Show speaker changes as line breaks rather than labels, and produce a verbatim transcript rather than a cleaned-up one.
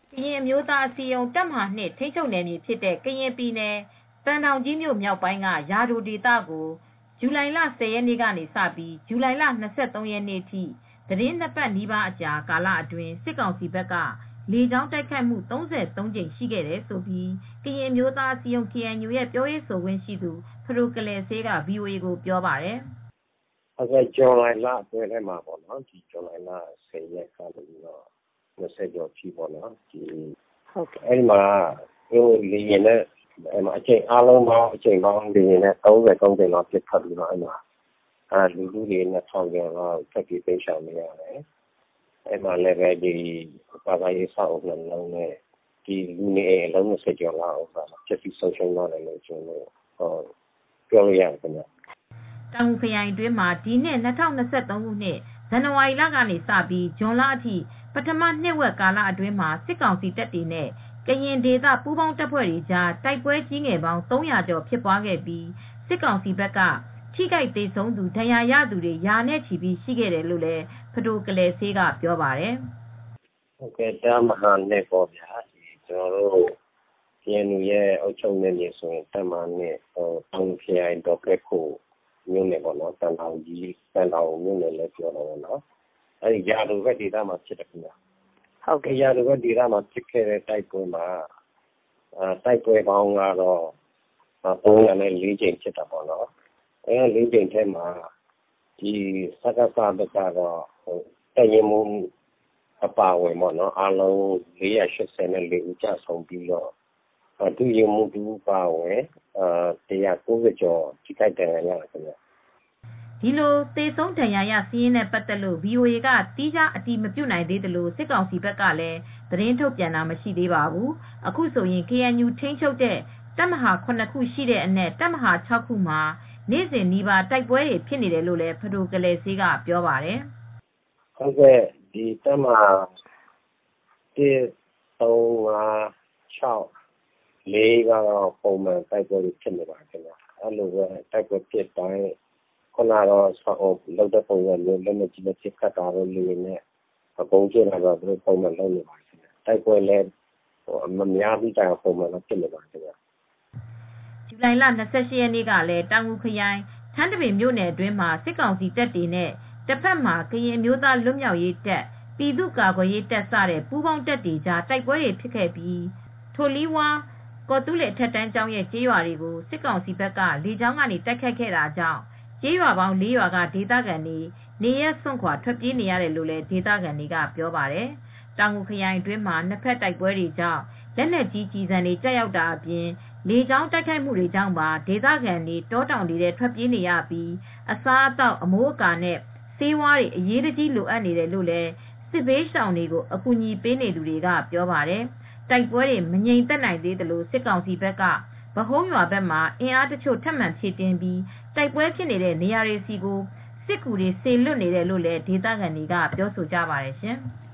ကရင်အမျိုးသားအစည်းအရုံးတပ်မဟာ ထိန်းချုပ်နယ်မြေဖြစ်တဲ့ကရင်ပြည်နယ်သံတောင်ကြီးမြို့မြောက်ပိုင်းကယာဒိုဒေသကို ဇူလိုင်လ ၁၀ ရက်နေ့ကနေစပြီး ဇူလိုင်လ ၂၃ ရက်နေ့ထိ သီတင်းနှစ်ပတ်နီးပါးအကြာကာလအတွင်း စစ်ကောင်စီဘက်က လေကြောင်းတိုက်ခိုက်မှု ၃၃ ကြိမ်ရှိခဲ့တယ်လို့ ကရင်အမျိုးသားအစည်းအရုံး ကေအန်ယူ ရဲ့ပြောရေးဆိုခွင့်ရှိသူ ဖဒိုကလယ်စေးက ဗွီအိုအေကိုပြောပါတယ်
။ "ဇူလိုင်လအတွင်းမှာပေါ့နော်။ ဇူလိုင်လ ၁၀ ရက်ကနေ ၂၀ ကျော်ထိပေါ့နော်။ အဲဒီမှာလေယာဉ်နဲ့အကြိမ်ပေါင်း ၃၃ ကြိမ်လောက်ပစ်ခတ်ပြီး လူထုတွေ နှစ်ထောင်ကျော်လောက်ထွက်ပြေးတိမ်းရှောင်နေရတယ်။ အဲဒီမှာလည်းဘာသာရေးအဆောက်အဦ နှစ်လုံးနဲ့လူနေအိမ်အလုံး ၂၀ ကျော်လောက်ပျက်စီးဆုံးရှုံးသွားတယ်လို့ပြောလို့ရတယ်ခင်ဗျ။
" တောင်ငူခရိုင်အတွင်းမှာ ဒီနှစ် ၂၀၂၃ ခုနှစ် ဇန်နဝါရီလကနေစပြီး ဇွန်လအထိ ပထမနှစ်ဝက်ကာလအတွင်းမှာ စစ်ကောင်စီတပ်တွေနဲ့ ကရင်ဒေသပူးပေါင်းတပ်ဖွဲ့တွေကြား တိုက်ပွဲကြီးငယ်ပေါင်း ၃၀၀ ကျော်ဖြစ်ပွားခဲ့ပြီး စစ်ကောင်စီဘက်က ထိခိုက်သေဆုံးသူ ဒဏ်ရာရသူတွေ ရာနဲ့ချီရှိခဲ့တယ်လို့လည်း ဖဒိုကလယ်စေးကပြောပါတယ်။
"တပ်မဟာ ပေါ့ဗျာ။ ကျနော်တို့ ကေအန်ယူရဲ့အုပ်ချုပ်နယ်မြေဆိုရင် တပ်မဟာ တောင်ငူခရိုင် ဒေါကဲခိုမြို့နယ်ပေါ့နော်။ သံတောင်ကြီးမြို့နယ်လို့ပြောလို့ရတယ်။ အဲဒီယာဒိုဘက်ဒေသမှာဖြစ်တယ်ခင်ဗျ။ ယာဒိုဘက်ဒေသမှာဖြစ်ခဲ့တဲ့တိုက်ပွဲမှာတိုက်ပွဲပေါင်းကတော့ ၃၀၄ ကြိမ်ဖြစ်တာပေါ့နော်။ အဲဒီ ၄ ကြိမ်ထဲမှာ စကစဘက်ကတော့ တပ်ရင်းမှူးအပါအဝင် အားလုံး ၄၈၄ ဦးကျဆုံးပြီးတော့ ဒုရင်းမှူးတဦးအပါအဝင် ၁၉၀ ကျော်ထိခိုက်ဒဏ်ရာရတယ်ခင်ဗျ။
" ဒီလိုသေဆုံးဒဏ်ရာရစာရင်းနဲ့ပတ်သက်လို့ ဗွီအိုအေက သီးခြားအတည်မပြုနိုင်သေးသလို စစ်ကောင်စီဘက်ကလည်း သတင်းထုတ်ပြန်တာမရှိသေးပါဘူး။ အခုဆိုရင် ကေအန်ယူထိန်းချုပ်တဲ့ တပ်မဟာ ခုရှိတဲ့အနက် တပ်မဟာ ၆ ခုမှာ နေ့စဉ်နီးပါးတိုက်ပွဲတွေဖြစ်နေတယ်လို့လည်း ဖဒိုကလယ်စေးကပြောပါတယ်။
"တပ်မဟာ ၁ ၊ ၃ ၊ ၅ ၊ ၆ ၊ ၄ ကတော့ ပုံမှန်တိုက်ပွဲတွေဖြစ်နေပါတယ်။ အဲဒီလိုပဲတိုက်ပွဲဖြစ်တိုင်း ခုနကတော့ လုပ်တဲ့ပုံစံမျိုး လက်နက်ကြီးနဲ့ပစ်ခတ်တာတို့၊ လေယာဉ်နဲ့ဗုံးကြဲတာတို့ ပုံမှန်လုပ်နေပါတယ်။ တိုက်ပွဲလည်းမများသည့်တိုင်အောင် ပုံမှန်ဖြစ်နေပါတယ်ခင်ဗျ။
" ဇူလိုင်လ ၂၈ ရက်နေ့ကလည်း တောင်ငူခရိုင် ထန်းတပင်မြို့နယ်အတွင်းမှာ စစ်ကောင်စီတပ်တွေနဲ့ တဘက်မှာ ကရင်အမျိုးသားလွတ်မြောက်ရေးတပ်၊ ပြည်သူ့ကာကွယ်ရေးတပ် စတဲ့ ပူးပေါင်းတပ်တွေကြား တိုက်ပွဲတွေဖြစ်ခဲ့ပြီး ထိုလွီဝါး ကော်သူးလေ အထက်တန်းကျောင်းရဲ့ကျေးရွာတွေကို စစ်ကောင်စီဘက်က လေကြောင်းကနေတိုက်ခိုက်ခဲ့တာကြောင့် ကျေးရွာပေါင်း ၄ ရွာက ဒေသခံတွေ နေရပ်စွန့်ခွါထွက်ပြေးနေရတယ်လို့လည်း ဒေသခံတွေကပြောပါတယ်။ တောင်ငူခရိုင်အတွင်းမှာ နှစ်ဘက်တိုက်ပွဲတွေကြောင့် လက်နက်ကြီးကျည်ဆံတွေကျရောက်တာအပြင် လေကြောင်းတိုက်ခိုက်မှုတွေကြောင့်ပါ ဒေသခံတွေ တောတောင်တွေထဲထွက်ပြေးနေရပြီး အစားအသောက်အမိုးအကာနဲ့ ဆေးဝါးတွေအရေးတကြီးလိုအပ်နေတယ်လို့လည်း စစ်ဘေးရှောင်တွေကို အကူညီပေးနေသူတွေကပြောပါတယ်။ တိုက်ပွဲတွေမငြိမ်သက်နိုင်သေးသလို စစ်ကောင်စီဘက်က ဗဟုန်းရွာဘက်မှာ အင်အားတချို့ထပ်မံဖြည့်တင်းပြီး တိုက်ပွဲဖြစ်နေတဲ့နေရာတွေဆီကို စစ်ကူတွေစေလွှတ်နေတယ်လို့လည်း ဒေသခံတွေကပြောဆိုကြပါတယ်ရှင်။